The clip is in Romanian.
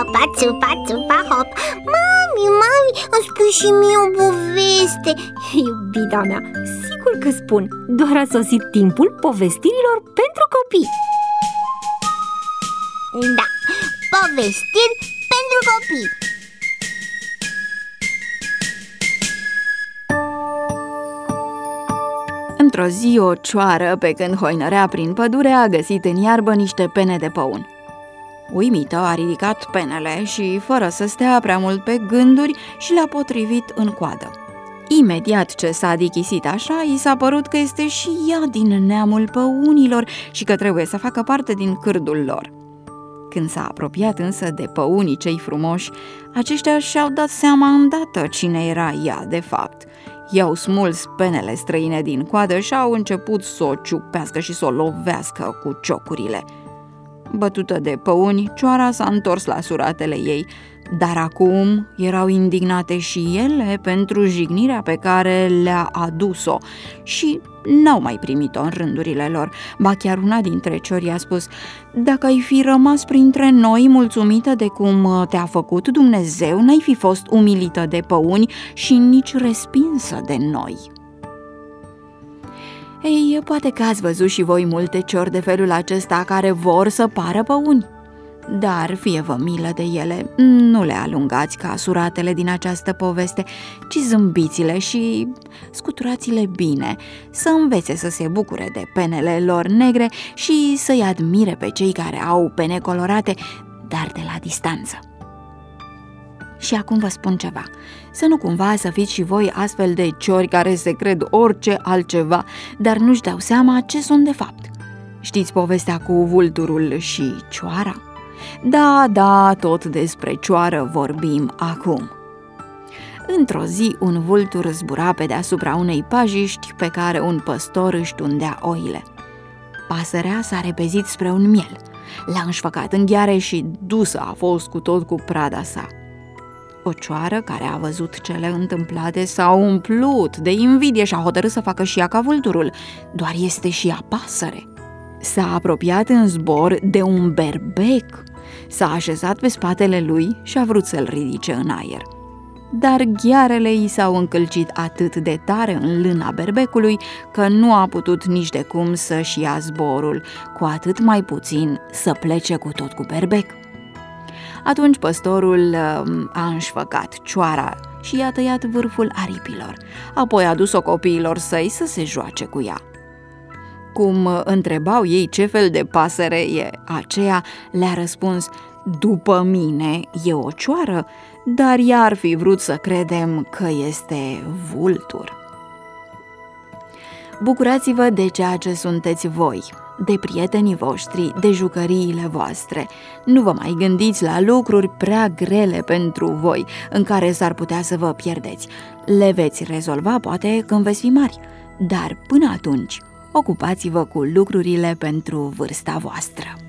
țupa, țupa, țupa, hop. Mami, îmi spui și mie o poveste. Iubita mea, sigur că spun. Doar a sosit timpul povestirilor pentru copii. Da, povestiri pentru copii. Într-o zi, o cioară, pe când hoinărea prin pădure, a găsit în iarbă niște pene de păun. Uimită, a ridicat penele și, fără să stea prea mult pe gânduri, și le-a potrivit în coadă. Imediat ce s-a dichisit așa, i s-a părut că este și ea din neamul păunilor și că trebuie să facă parte din cârdul lor. Când s-a apropiat însă de păunii cei frumoși, aceștia și-au dat seama îndată cine era ea de fapt. I-au smuls penele străine din coadă și au început să o ciupească și să o lovească cu ciocurile. Bătută de păuni, cioara s-a întors la suratele ei, dar acum erau indignate și ele pentru jignirea pe care le-a adus-o și n-au mai primit-o în rândurile lor. Ba chiar una dintre ciori a spus: dacă ai fi rămas printre noi mulțumită de cum te-a făcut Dumnezeu, n-ai fi fost umilită de păuni și nici respinsă de noi. Ei, poate că ați văzut și voi multe ciori de felul acesta care vor să pară păuni. Dar fie vă milă de ele, nu le alungați ca suratele din această poveste, ci zâmbiți-le și scuturați-le bine, să învețe să se bucure de penele lor negre și să-i admire pe cei care au pene colorate, dar de la distanță. Și acum vă spun ceva, să nu cumva să fiți și voi astfel de ciori care se cred orice altceva, dar nu-și dau seama ce sunt de fapt. Știți povestea cu vulturul și cioara? Da, tot despre cioară vorbim acum. Într-o zi, un vultur zbura pe deasupra unei pajiști pe care un păstor își tundea oile. Pasărea s-a repezit spre un miel, l-a înșfăcat în gheare și dusă a fost cu tot cu prada sa. O cioară care a văzut cele întâmplate s-a umplut de invidie și a hotărât să facă și ea ca vulturul, doar este și ea pasăre. S-a apropiat în zbor de un berbec, s-a așezat pe spatele lui și a vrut să-l ridice în aer. Dar ghearele i s-au încălcit atât de tare în lâna berbecului că nu a putut nici de cum să-și ia zborul, cu atât mai puțin să plece cu tot cu berbec. Atunci păstorul a înșfăcat cioara și i-a tăiat vârful aripilor, apoi a dus-o copiilor săi să se joace cu ea. Cum întrebau ei ce fel de pasăre e aceea, le-a răspuns: după mine e o cioară, dar ea ar fi vrut să credem că este vultur. Bucurați-vă de ceea ce sunteți voi, de prietenii voștri, de jucăriile voastre. Nu vă mai gândiți la lucruri prea grele pentru voi, în care s-ar putea să vă pierdeți. Le veți rezolva poate când veți fi mari, dar până atunci ocupați-vă cu lucrurile pentru vârsta voastră.